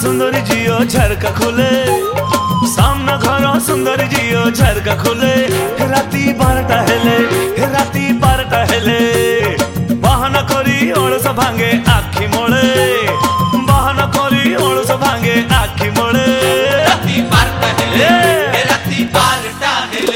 सुंदरी जियो झरका खोले, सामना घर सुंदरी जियो झरका खोले। राती 12टा हेले, राती 12टा हेले, बाहाना करी अलस भांगे आखि मोड़े, बाहाना करी अलस भांगे आखि मोड़े। राती 12टा हेले, राती 12टा हेले।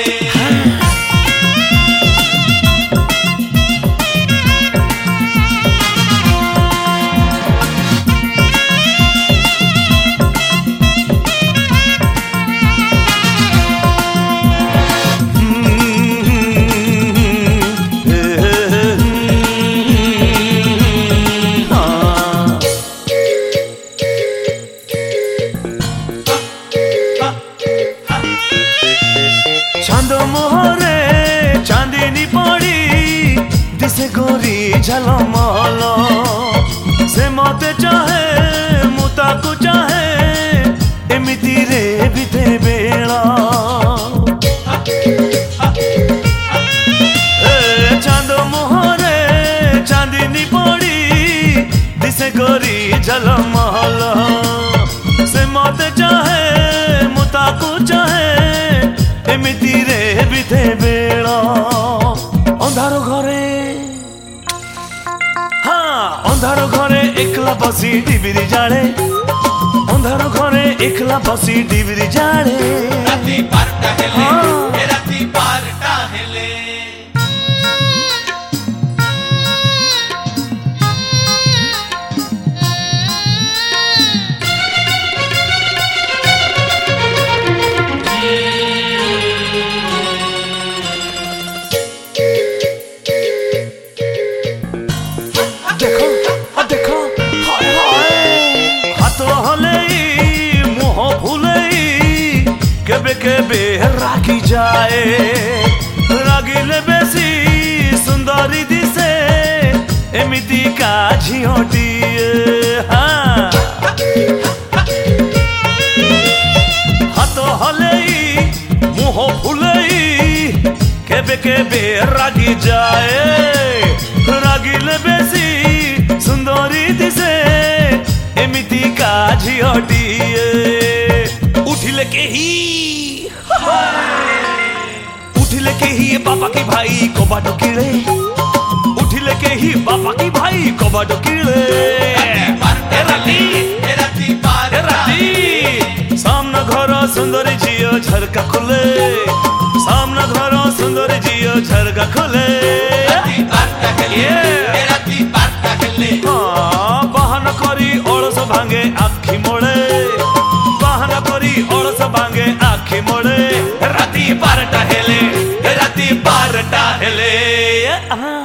चांद मोहरे चांदनी पड़ी दिसे गोरी झलमल, से मते चाहे मुता को चाहे एमिति रे बिते बेला। चांद मोहरे चांदनी पड़ी दिसे गोरी झलमल, से मते चाहे मुता को चाहे एमिति रे बिते बेला। अंधार घरे, हाँ अंधार घरे एकला बसी डिबिरी जाड़े, अंधार घरे एकला बसी डिबिरी जाड़े। राती 12टा हेले, राती 12टा हेले। देखो देखो हाय हाय, हाथ हले मुह फुले केबे केबे राखी जाए। रागिले बेसी सुंदरी दिसे एमिति का झियोटिए। हाँ हाथ हले मुह फुले केबे केबे रागी जाए। रागिले बेसी सुंदरी दिसे एमिति का झियोटिए। उठिले केही, उठिले केही बापा की भाई कबाटो किळे, उठिले केही बापा की भाई कबाटो किळे। राती सामना घर सुंदरी जियो झरका खुले, सामना घर सुंदरी जियो झरका खुले। बाहाना करी अलस भांगे आखि मोड़े, बाहाना करी अलस भांगे आखि मोड़े। राती 12टा हेले, राती 12टा हेले।